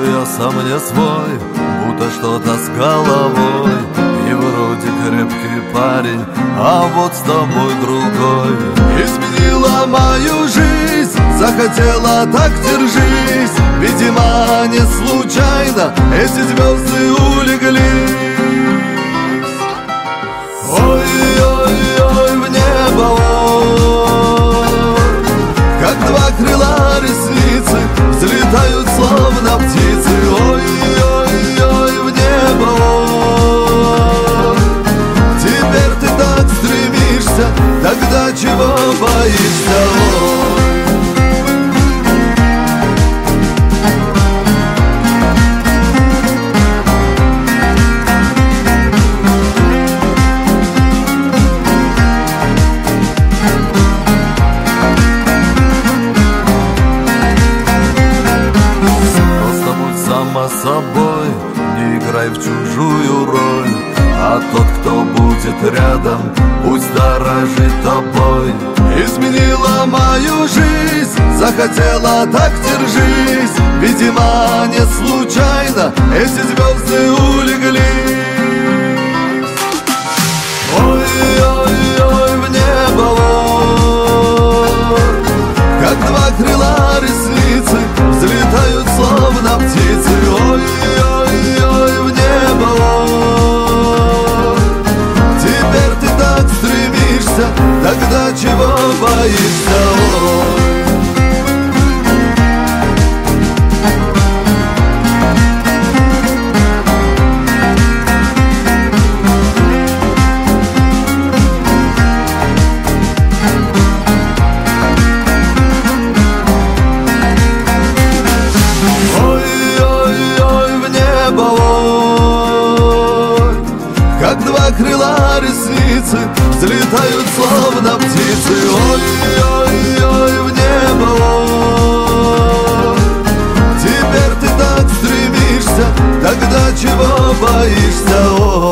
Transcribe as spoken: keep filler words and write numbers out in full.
Ой, я сам не свой, будто что-то с головой. И вроде крепкий парень, а вот с тобой другой. Изменила мою жизнь, захотела, так держись. Видимо, не случайно эти звезды улеглись. Ой-ой-ой, в небо, ой, как два крыла ресницы взлетают, словно птицы. Ой-ой-ой, в небо, ой, теперь ты так стремишься, тогда чего боишься, ой? Собой, не играй в чужую роль, а тот, кто будет рядом, пусть дорожит тобой. Изменила мою жизнь, захотела, так держись. Видимо, не случайно эти звезды улеглись. Ой-ой-ой, в небо, ой, как два крыла ресницы взлетают, словно птицы. Ой-ой-ой, в небо, ой, теперь ты так стремишься, тогда чего боишься, ой? Крыла ресницы взлетают, словно птицы. Ой-ой-ой, в небо, ой, теперь ты так стремишься, тогда чего боишься, ой?